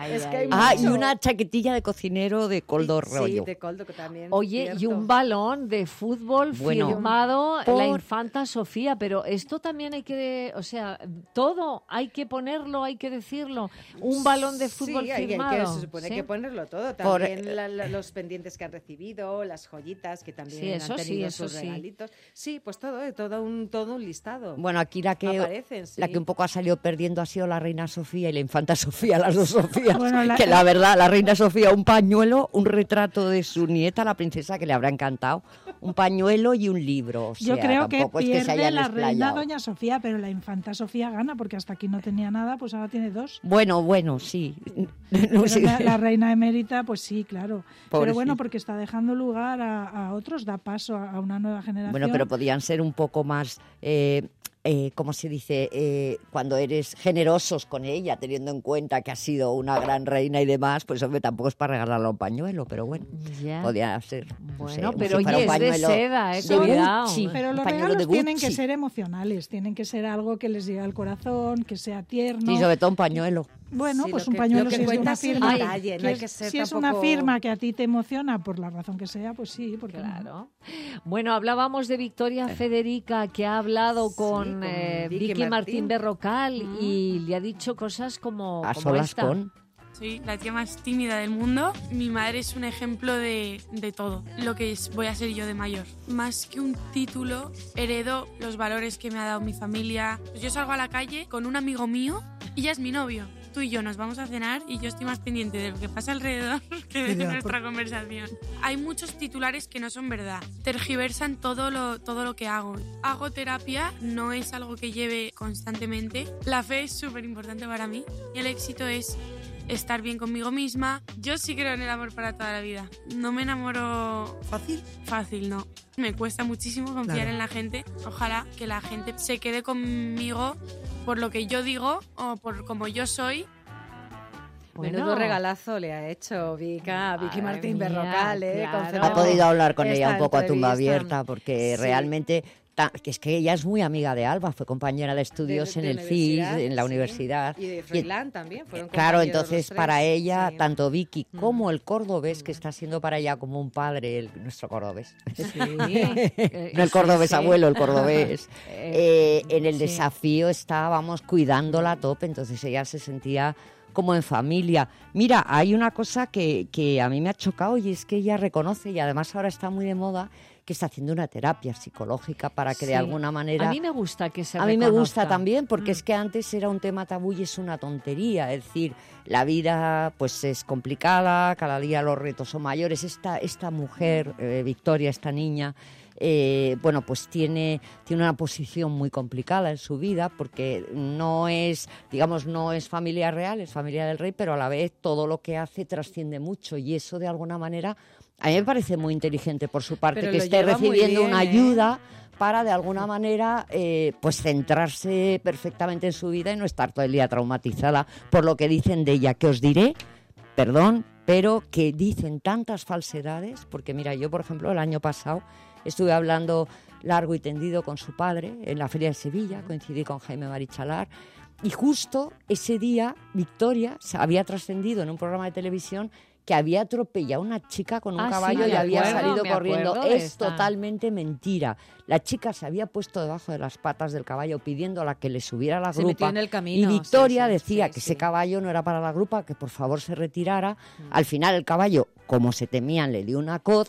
y una chaquetilla de cocinero de Coldo Rollo. Sí, de Coldo, que también... Oye, y un balón de fútbol firmado la infanta Sofía, pero esto también hay que... O sea, todo hay que ponerlo, hay que decirlo. Un balón de fútbol firmado. Se supone que ponerlo todo. También los pendientes que han recibido, las joyitas que también han tenido sus regalitos. Sí, pues todo un listado. Bueno, aquí la que un poco ha salido perdiendo ha sido la reina Sofía y la infanta Sofía, las dos Sofías. Que la verdad, la reina Sofía, un pañuelo, un retrato de su nieta, la princesa, que le habrá encantado, un pañuelo y un libro. O sea, yo creo que pierde la desplayado. Reina Doña Sofía, pero la infanta Sofía gana, porque hasta aquí no tenía nada, pues ahora tiene 2. Bueno, sí. La reina emérita, pues sí, claro. Pero bueno, porque está dejando lugar a otros, da paso a una nueva generación. Bueno, pero podían ser un poco más... ¿cómo se dice? Cuando eres generosos con ella, teniendo en cuenta que ha sido una gran reina y demás, pues hombre, tampoco es para regalarle un pañuelo, pero bueno, podía ser. Bueno, pero oye, es de seda, cuidado. Pero los regalos tienen que ser emocionales, tienen que ser algo que les llegue al corazón, que sea tierno. Sí, sobre todo un pañuelo. Bueno, pues un pañuelo si es una firma. Si es una firma que a ti te emociona, por la razón que sea, pues sí, porque claro. Bueno, hablábamos de Victoria Federica, que ha hablado con Vicky Martín Berrocal y le ha dicho cosas como esta. Soy la tía más tímida del mundo. Mi madre es un ejemplo de todo lo que voy a ser yo de mayor. Más que un título, heredo los valores que me ha dado mi familia. Yo salgo a la calle con un amigo mío y ya es mi novio. Tú y yo nos vamos a cenar y yo estoy más pendiente de lo que pasa alrededor que de nuestra conversación. Hay muchos titulares que no son verdad. Tergiversan todo lo que hago. Hago terapia, no es algo que lleve constantemente. La fe es súper importante para mí y el éxito es estar bien conmigo misma. Yo sí creo en el amor para toda la vida. No me enamoro... Fácil, no. Me cuesta muchísimo confiar en la gente. Ojalá que la gente se quede conmigo por lo que yo digo o por como yo soy. Menudo regalazo le ha hecho Vicky Martín Berrocal. Claro. Ha podido hablar con ella un poco a tumba abierta, porque realmente... que es que ella es muy amiga de Alba, fue compañera de estudios en el CIS, en la universidad. Y de Froilán también. Claro, entonces para ella, tanto Vicky como el cordobés, que está siendo para ella como un padre, nuestro cordobés. Sí. No el cordobés abuelo, el cordobés. En el desafío estábamos cuidándola a tope, entonces ella se sentía como en familia. Mira, hay una cosa que a mí me ha chocado y es que ella reconoce, y además ahora está muy de moda, que está haciendo una terapia psicológica para que de alguna manera... A mí me gusta que se A mí me gusta reconozca. también, porque es que antes era un tema tabú y es una tontería. Es decir, la vida pues es complicada, cada día los retos son mayores. Esta mujer, Victoria, esta niña... bueno, pues tiene una posición muy complicada en su vida porque no es familia real, es familia del rey, pero a la vez todo lo que hace trasciende mucho y eso de alguna manera a mí me parece muy inteligente por su parte, Pero que lo esté lleva muy recibiendo bien, una ayuda para de alguna manera pues centrarse perfectamente en su vida y no estar todo el día traumatizada por lo que dicen de ella, que os diré, perdón, pero que dicen tantas falsedades, porque mira, yo por ejemplo el año pasado estuve hablando largo y tendido con su padre en la Feria de Sevilla, coincidí con Jaime Marichalar, y justo ese día Victoria había trascendido en un programa de televisión que había atropellado a una chica con un caballo y había salido corriendo. Es totalmente mentira. La chica se había puesto debajo de las patas del caballo pidiéndola que le subiera a la Se grupa. metió en el camino, Y Victoria decía que ese caballo no era para la grupa, que por favor se retirara. Al final el caballo, como se temían, le dio una coz.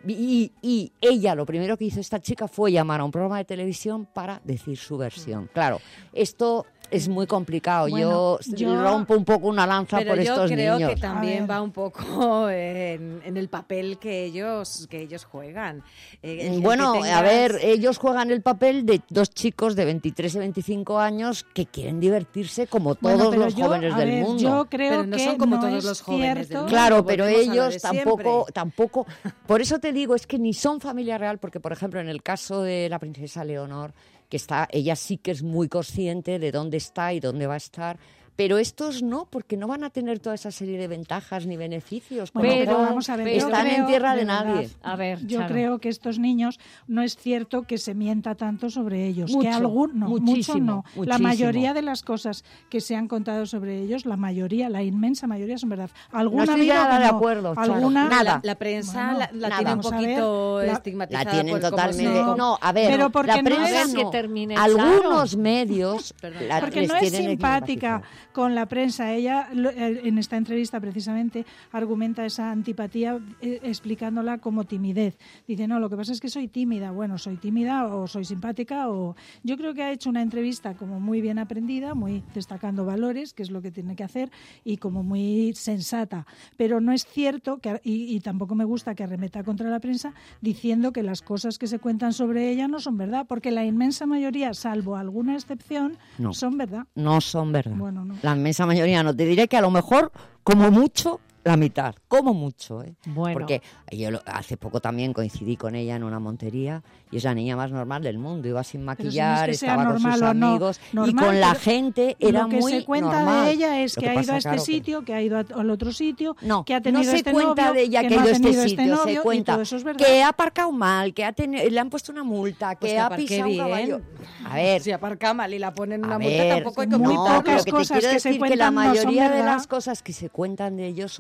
Y ella, lo primero que hizo esta chica fue llamar a un programa de televisión para decir su versión. Claro, esto es muy complicado. Bueno, yo rompo un poco una lanza por estos niños. Pero yo creo que también va un poco en el papel que ellos juegan. Bueno, a ver, ellos juegan el papel de dos chicos de 23 y 25 años que quieren divertirse como todos los jóvenes del mundo. Yo creo pero no que son como no todos es los jóvenes del mundo. Claro, pero Volvemos a lo ellos de tampoco. Por eso te digo, es que ni son familia real, porque por ejemplo en el caso de la princesa Leonor, ella sí que es muy consciente de dónde está y dónde va a estar, pero estos no, porque no van a tener toda esa serie de ventajas ni beneficios. Pero vamos a ver, están en tierra de nadie. A ver, yo creo que estos niños no es cierto que se mienta tanto sobre ellos, Mucho, que mucho no. muchísimo. La mayoría de las cosas que se han contado sobre ellos, la inmensa mayoría son verdad. Alguna no estoy nada de no. acuerdo, alguna nada. La prensa bueno, la tiene un poquito estigmatizada. La tienen por totalmente. No, a ver, pero porque la prensa no que termine, algunos medios porque les no es tienen simpática con la prensa. Ella en esta entrevista precisamente argumenta esa antipatía explicándola como timidez. Dice, no, lo que pasa es que soy tímida. Bueno, soy tímida o soy simpática o... Yo creo que ha hecho una entrevista como muy bien aprendida, muy destacando valores, que es lo que tiene que hacer, y como muy sensata. Pero no es cierto, y tampoco me gusta que arremeta contra la prensa diciendo que las cosas que se cuentan sobre ella no son verdad, porque la inmensa mayoría, salvo alguna excepción, son verdad. No son verdad. Bueno, no. La inmensa mayoría no. Te diré que a lo mejor, como mucho, la mitad, como mucho, ¿eh? Bueno. Porque yo hace poco también coincidí con ella en una montería y es la niña más normal del mundo, iba sin maquillar, estaba con sus amigos y con la gente era muy normal. Lo que se cuenta de ella es que ha ido a este sitio, que ha ido al otro sitio, que ha tenido este novio, no se cuenta de ella que ha ido a este sitio, se cuenta que ha aparcado mal, que le han puesto una multa, que ha pisado un caballo. A ver, si aparca mal y la ponen una multa, tampoco hay que multarlo. Pocas cosas que se cuentan, que la mayoría de las cosas que se cuentan de ellos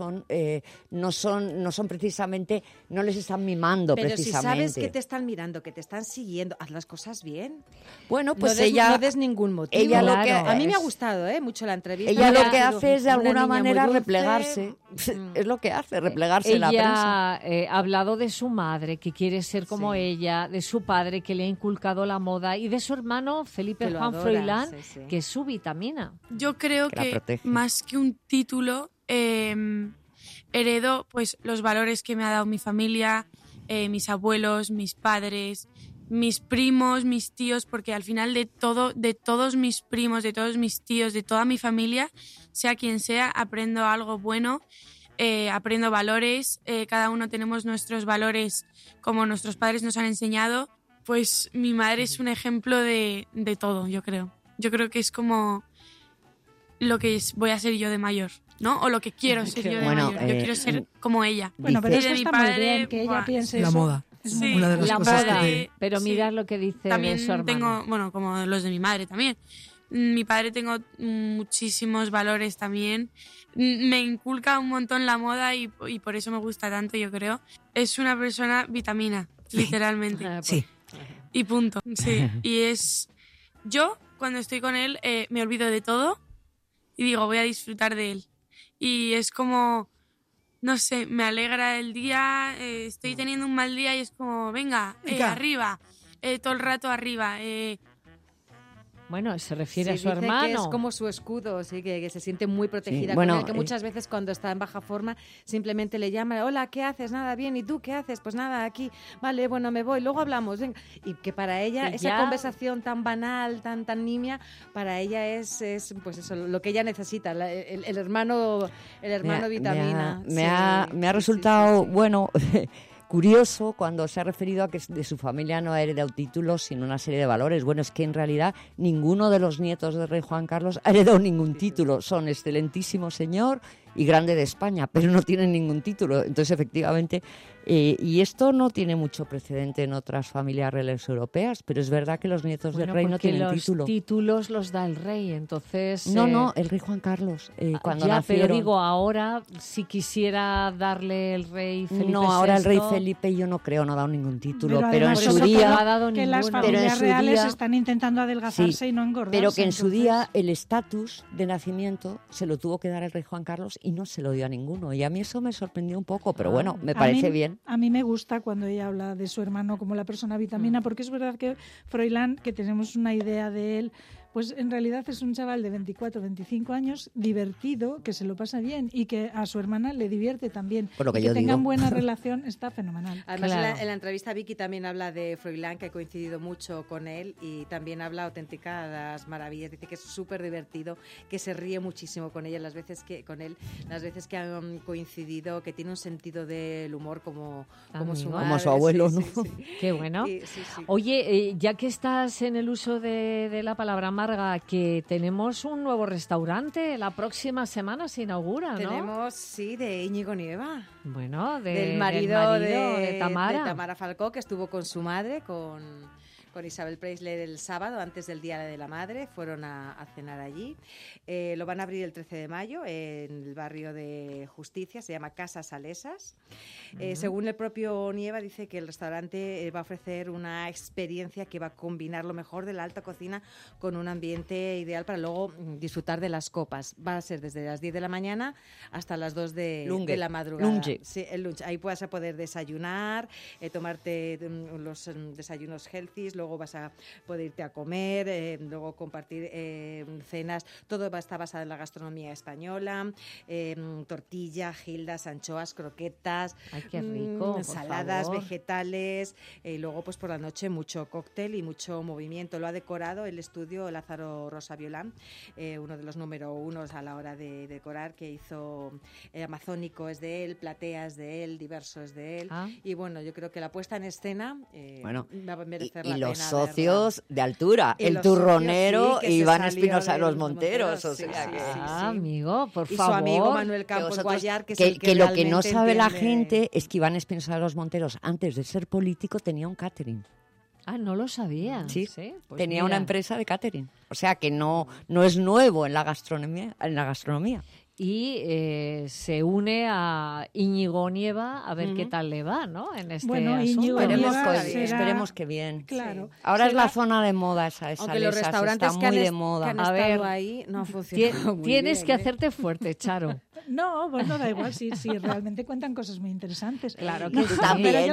no son precisamente, no les están mimando pero precisamente. Pero si sabes que te están mirando, que te están siguiendo, haz las cosas bien. Bueno, pues no des ningún motivo. Ella a mí me ha gustado mucho la entrevista. Ella lo que hace es de alguna manera replegarse. Es lo que hace, replegarse la prensa. Ella ha hablado de su madre, que quiere ser como ella, de su padre, que le ha inculcado la moda, y de su hermano Felipe Juan Froilán, que es su vitamina. Yo creo que más que un título... heredo pues los valores que me ha dado mi familia, mis abuelos, mis padres, mis primos, mis tíos, porque al final de todos mis primos, de todos mis tíos, de toda mi familia, sea quien sea, aprendo algo bueno, aprendo valores, cada uno tenemos nuestros valores como nuestros padres nos han enseñado. Pues mi madre es un ejemplo de todo, yo creo. Yo creo que es como lo que voy a ser yo de mayor, ¿no? O lo que quiero ser yo de mayor. Yo quiero ser como ella. Bueno, pero eso está muy bien, que ella piense la eso. moda. Sí, una de las cosas pero mirad lo que dice también de su hermano. Tengo, bueno, como los de mi madre también. Mi padre tengo muchísimos valores también. Me inculca un montón la moda y por eso me gusta tanto, yo creo. Es una persona vitamina, literalmente. Sí. Y punto. Sí. Y es... Yo, cuando estoy con él, me olvido de todo y digo, voy a disfrutar de él. Y es como... no sé, me alegra el día, estoy teniendo un mal día y es como, venga, arriba, todo el rato arriba. Bueno, se refiere a su dice hermano. Que es como su escudo, sí, que se siente muy protegida Sí, con él, que muchas veces cuando está en baja forma simplemente le llama, hola, ¿qué haces? Nada, bien, ¿y tú qué haces? Pues nada, aquí, vale, bueno, me voy, luego hablamos, venga. Y que para ella Que esa ya... conversación tan banal, tan nimia, para ella es pues eso, lo que ella necesita, el hermano vitamina. Me ha resultado, bueno... curioso cuando se ha referido a que de su familia no ha heredado títulos sino una serie de valores. Bueno, es que en realidad ninguno de los nietos del rey Juan Carlos ha heredado ningún título. Son excelentísimo señor y grande de España, pero no tienen ningún título. Entonces, efectivamente, y esto no tiene mucho precedente en otras familias reales europeas, pero es verdad que los nietos del rey no tienen título. Los títulos los da el rey, entonces... No, el rey Juan Carlos, cuando nacieron. Pero digo, ahora, si quisiera darle el rey Felipe VI... No, ahora el rey Felipe yo no creo, no ha dado ningún título, pero en su eso día... No ha dado que las familias reales están intentando adelgazarse y no engordarse. Pero que en su día el estatus de nacimiento se lo tuvo que dar el rey Juan Carlos y no se lo dio a ninguno. Y a mí eso me sorprendió un poco, pero bueno, me parece bien. A mí me gusta cuando ella habla de su hermano como la persona vitamina, porque es verdad que Froilán, que tenemos una idea de él, pues en realidad es un chaval de 24, 25 años, divertido, que se lo pasa bien y que a su hermana le divierte también. Por lo que y yo que tengan digo. buena relación está fenomenal. Además, en la entrevista Vicky también habla de Froilán, que ha coincidido mucho con él, y también habla auténticas maravillas. Dice que es súper divertido, que se ríe muchísimo con ella las veces que han coincidido, que tiene un sentido del humor como su madre. Como su abuelo, sí, ¿no? Sí, sí. Qué bueno. Sí. Oye, ya que estás en el uso de la palabra Marga, que tenemos un nuevo restaurante, la próxima semana se inaugura, ¿no? Tenemos, sí, de Íñigo Nieva. Bueno, del marido de Tamara. De Tamara Falcó, que estuvo con su madre, con Isabel Preisler el sábado, antes del Día de la Madre, fueron a cenar allí. Lo van a abrir el 13 de mayo en el barrio de Justicia, se llama Casa Salesas. Según el propio Nieva, dice que el restaurante va a ofrecer una experiencia que va a combinar lo mejor de la alta cocina con un ambiente ideal para luego disfrutar de las copas. Va a ser desde las 10 de la mañana hasta las 2 de la madrugada. Sí, el lunch. Ahí vas a poder desayunar, tomarte los desayunos healthy, luego vas a poder irte a comer, luego compartir cenas. Todo está basado en la gastronomía española, tortilla, gildas, anchoas, croquetas, ay, qué rico, ensaladas, vegetales, y luego pues por la noche mucho cóctel y mucho movimiento. Lo ha decorado el estudio Lázaro Rosa Violán, uno de los número unos a la hora de decorar, que hizo Amazónico es de él, Platea es de él, Diverso es de él, y bueno, yo creo que la puesta en escena va a merecer la pena. Los socios de altura, el turronero y Iván Espinosa de los Monteros. O sea, amigo, por favor. Y su amigo Manuel Campos Guayar, que es el que lo que no sabe la gente es que Iván Espinosa de los Monteros, antes de ser político, tenía un catering. Ah, no lo sabía. Sí, pues tenía mira. una empresa de catering. O sea que no es nuevo en la gastronomía. Y se une a Íñigo Nieva a ver qué tal le va, ¿no? En este asunto. Esperemos que bien. Claro. Sí. Ahora es la zona de moda esa aunque los restaurantes está muy de moda. Que han estado ahí no ha funcionado muy tienes bien, que hacerte fuerte, Charo. No, bueno, da igual, sí, realmente cuentan cosas muy interesantes. Claro que no, sí.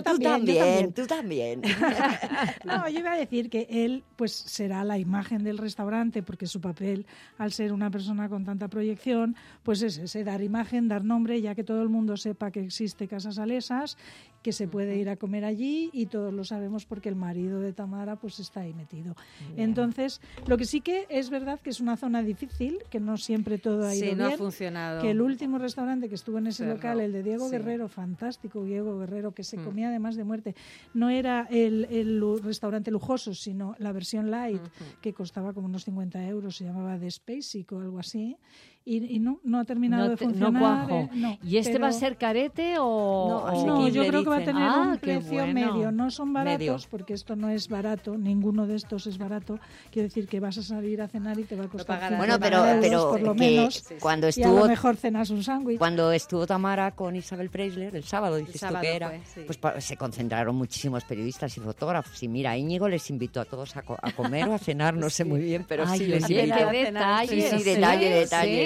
Tú también. No, yo iba a decir que él pues será la imagen del restaurante, porque su papel, al ser una persona con tanta proyección, pues es ese, dar imagen, dar nombre, ya que todo el mundo sepa que existe Casa Salesas, que se puede ir a comer allí, y todos lo sabemos porque el marido de Tamara pues está ahí metido. Entonces, lo que sí que es verdad que es una zona difícil, que no siempre todo ha ido bien. Sí, no ha funcionado. Que el último restaurante que estuvo en ese local, el de Diego Guerrero, fantástico Diego Guerrero, que se comía además de muerte, no era el restaurante lujoso, sino la versión light, que costaba como unos 50 euros, se llamaba The Spacek o algo así, y no ha terminado de funcionar. No cuajo. ¿Y este va a ser carete o...? No, yo creo que va a tener un precio bueno. medio. No son baratos, porque esto no es barato, ninguno de estos es barato. Quiero decir que vas a salir a cenar y te va a costar €50 por lo menos, cuando y a lo mejor cenas un sándwich. Cuando estuvo Tamara con Isabel Preisler, el sábado, dices tú que era, pues se concentraron muchísimos periodistas y fotógrafos. Y mira, Íñigo les invitó a todos a comer o a cenar, no sé muy bien, pero sí les invitó a cenar. Detalle.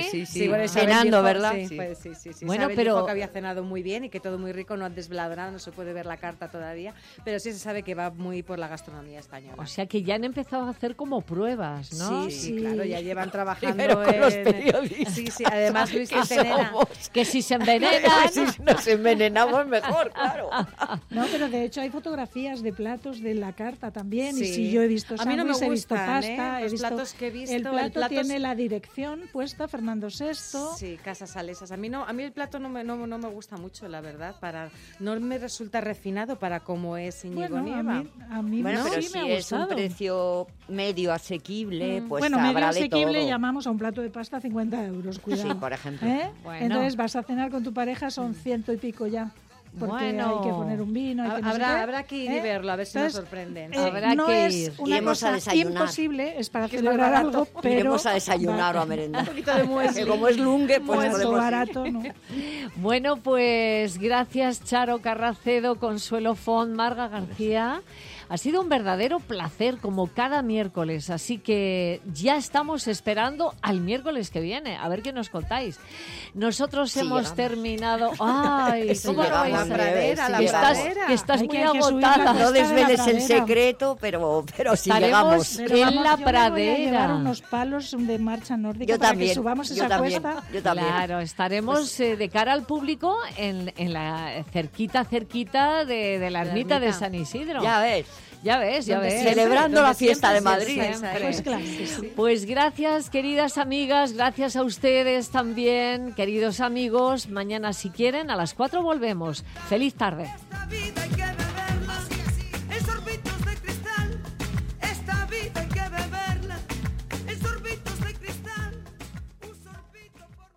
Sí, bueno, cenando, ¿verdad? Sí. Pues, sí. Bueno, Isabel pero dijo que había cenado muy bien y que todo muy rico, no han desvelado nada, no se puede ver la carta todavía, pero sí se sabe que va muy por la gastronomía española. O sea que ya han empezado a hacer como pruebas, ¿no? Sí, claro, ya llevan trabajando primero con los periodistas. Sí, además Luis Centenera. Que si se envenenan. Si nos envenenamos mejor, claro. No, pero de hecho hay fotografías de platos de la carta también, y Sí. si yo he visto a mí no me sándwich, he visto gustan, pasta, los platos que he visto. el plato tiene la dirección puesta, Fernando VI. Sí, Casas Salesas. A mí el plato no me gusta mucho, la verdad. No me resulta refinado para cómo es Íñigo Nieva. A mí Bueno, sí pero me si ha es un gustado. precio medio asequible, pues bueno, habrá medio de asequible todo. llamamos a un plato de pasta 50 euros, cuidado. Sí, por ejemplo. Bueno. Entonces vas a cenar con tu pareja, son 100 y pico ya. Porque Bueno. hay que poner un vino, hay que no sé qué. Habrá que ir y verlo, a ver si nos Entonces, sorprenden. Habrá no que es ir. una Iremos a cosa desayunar. imposible, es para Que es más celebrar barato. algo, pero... Iremos a desayunar o a merendar. Un poquito de muesli. Que como es lunge, pues Muerto podemos ir. barato, ¿no? Bueno, pues gracias Charo Carracedo, Consuelo Font, Marga García. Ha sido un verdadero placer, como cada miércoles, así que ya estamos esperando al miércoles que viene, a ver qué nos contáis. Nosotros Sí, hemos llegamos. terminado... ¡Ay! Sí, ¿Cómo lo llegamos, vais? la pradera, la Que estás, pradera. que estás Hay muy que subir la agotada. cuesta No de la desveles el pradera. secreto, pero sí Estaremos llegamos. Pero en vamos, la yo me voy a llevar pradera. unos palos de marcha nórdica Yo para también, que subamos yo esa también, cuesta. yo también. Claro, estaremos de cara al público en la cerquita de la ermita de San Isidro. Ya ves. Ya ves. Celebrando la fiesta de Madrid. Pues claro que sí. Pues gracias, queridas amigas, gracias a ustedes también, queridos amigos. Mañana, si quieren, a las 4 volvemos. ¡Feliz tarde! Esta vida hay que